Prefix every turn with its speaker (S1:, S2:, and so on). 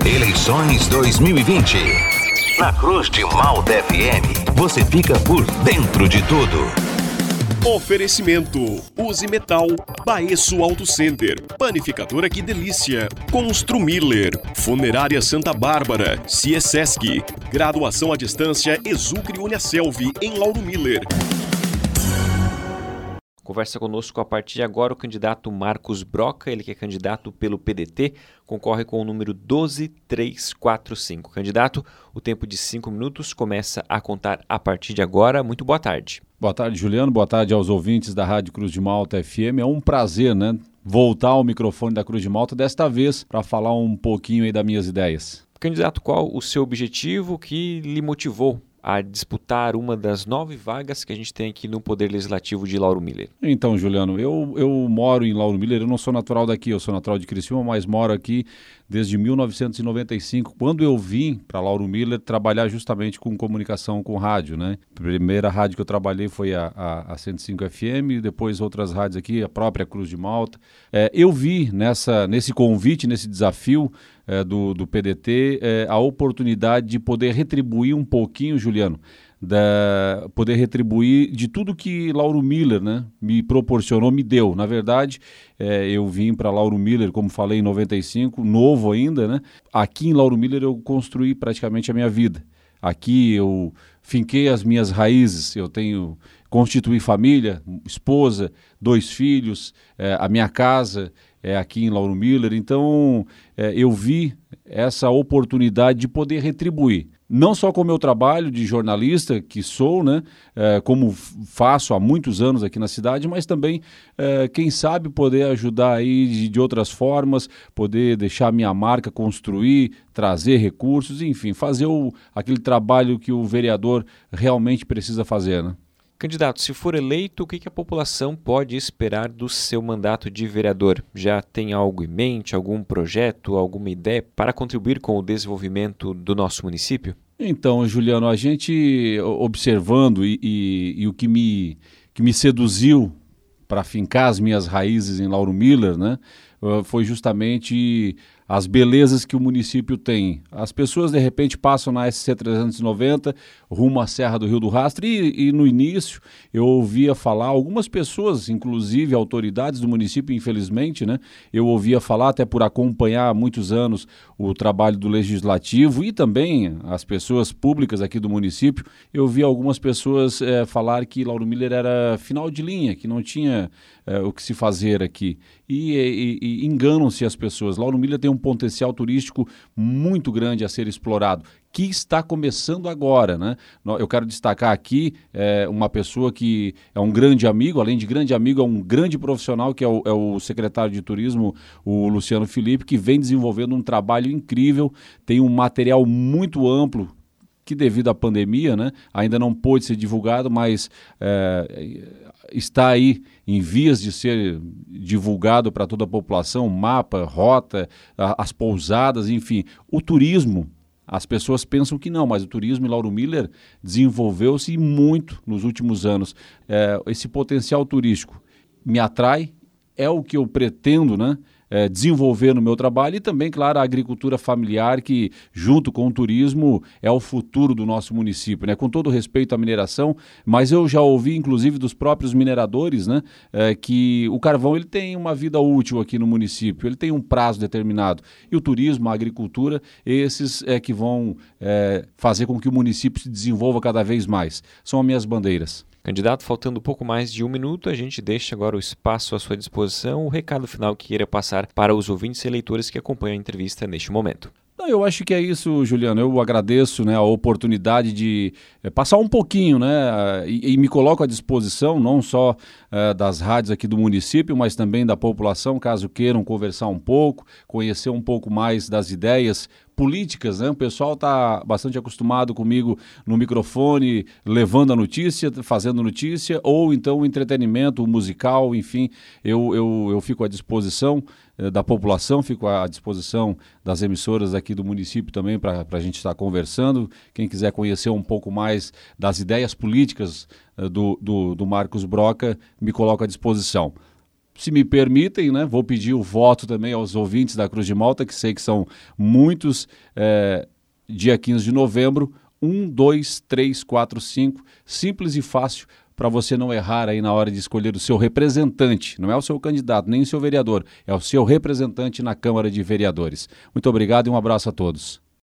S1: Eleições 2020. Na Cruz de Malta FM, você fica por dentro de tudo.
S2: Oferecimento: Use Metal, Baeço Auto Center, Panificadora Que Delícia, Construmiller, Funerária Santa Bárbara, Ciesesc, Graduação à Distância Exucre Uniaselv em Lauro Miller.
S3: Conversa conosco a partir de agora o candidato Marcos Broca, ele que é candidato pelo PDT, concorre com o número 12345. Candidato, o tempo de 5 minutos começa a contar a partir de agora. Muito boa tarde.
S4: Boa tarde, Juliano. Boa tarde aos ouvintes da Rádio Cruz de Malta FM. É um prazer, voltar ao microfone da Cruz de Malta, desta vez para falar um pouquinho aí das minhas ideias.
S3: Candidato, qual o seu objetivo que lhe motivou a disputar uma das 9 vagas que a gente tem aqui no Poder Legislativo de Lauro Miller?
S4: Então, Juliano, eu moro em Lauro Miller, eu não sou natural daqui, eu sou natural de Criciúma, mas moro aqui desde 1995, quando eu vim para Lauro Miller trabalhar justamente com comunicação com rádio, A primeira rádio que eu trabalhei foi a 105 FM, depois outras rádios aqui, a própria Cruz de Malta. Eu vi nesse convite, nesse desafio do PDT, a oportunidade de poder retribuir um pouquinho, Juliano, poder retribuir de tudo que Lauro Miller me proporcionou, me deu. Na verdade, eu vim para Lauro Miller, como falei, em 95, novo ainda, Aqui em Lauro Miller eu construí praticamente a minha vida. Aqui eu finquei as minhas raízes, constituí família, esposa, 2 filhos, a minha casa aqui em Lauro Miller. Então, eu vi essa oportunidade de poder retribuir. Não só com o meu trabalho de jornalista, que sou, como faço há muitos anos aqui na cidade, mas também, quem sabe, poder ajudar aí de outras formas, poder deixar a minha marca, construir, trazer recursos, enfim, fazer aquele trabalho que o vereador realmente precisa fazer,
S3: Candidato, se for eleito, o que a população pode esperar do seu mandato de vereador? Já tem algo em mente, algum projeto, alguma ideia para contribuir com o desenvolvimento do nosso município?
S4: Então, Juliano, a gente observando e o que me seduziu para fincar as minhas raízes em Lauro Miller, foi justamente as belezas que o município tem. As pessoas, de repente, passam na SC 390, rumo à Serra do Rio do Rastro, e no início eu ouvia falar, algumas pessoas, inclusive autoridades do município, infelizmente, eu ouvia falar, até por acompanhar há muitos anos o trabalho do Legislativo e também as pessoas públicas aqui do município, eu ouvia algumas pessoas falar que Lauro Miller era final de linha, que não tinha o que se fazer aqui. E enganam-se as pessoas. Lauro Miller tem um potencial turístico muito grande a ser explorado, que está começando agora, Eu quero destacar aqui uma pessoa que é um grande amigo, além de grande amigo, é um grande profissional, que é o secretário de Turismo, o Luciano Felipe, que vem desenvolvendo um trabalho incrível, tem um material muito amplo, que devido à pandemia, ainda não pôde ser divulgado, mas está aí em vias de ser divulgado para toda a população, mapa, rota, as pousadas, enfim. O turismo, as pessoas pensam que não, mas o turismo em Lauro Miller desenvolveu-se muito nos últimos anos. Esse potencial turístico me atrai, é o que eu pretendo, desenvolver no meu trabalho, e também, claro, a agricultura familiar, que junto com o turismo é o futuro do nosso município, com todo respeito à mineração, mas eu já ouvi inclusive dos próprios mineradores, que o carvão ele tem uma vida útil aqui no município, ele tem um prazo determinado, e o turismo, a agricultura, esses que vão fazer com que o município se desenvolva cada vez mais. São as minhas bandeiras.
S3: Candidato, faltando pouco mais de 1 minuto, a gente deixa agora o espaço à sua disposição, o recado final que queira passar para os ouvintes e eleitores que acompanham a entrevista neste momento.
S4: Eu acho que é isso, Juliano. Eu agradeço a oportunidade de passar um pouquinho, e me coloco à disposição, não só das rádios aqui do município, mas também da população, caso queiram conversar um pouco, conhecer um pouco mais das ideias políticas, O pessoal está bastante acostumado comigo no microfone, levando a notícia, fazendo notícia, ou então o entretenimento, o musical, enfim, eu fico à disposição da população, fico à disposição das emissoras aqui do município também para a gente estar conversando. Quem quiser conhecer um pouco mais das ideias políticas do Marcos Broca, me coloco à disposição. se me permitem, né, vou pedir o voto também aos ouvintes da Cruz de Malta, que sei que são muitos, dia 15 de novembro, 1, 2, 3, 4, 5, simples e fácil, para você não errar aí na hora de escolher o seu representante. Não é o seu candidato, nem o seu vereador, é o seu representante na Câmara de Vereadores. Muito obrigado e um abraço a todos.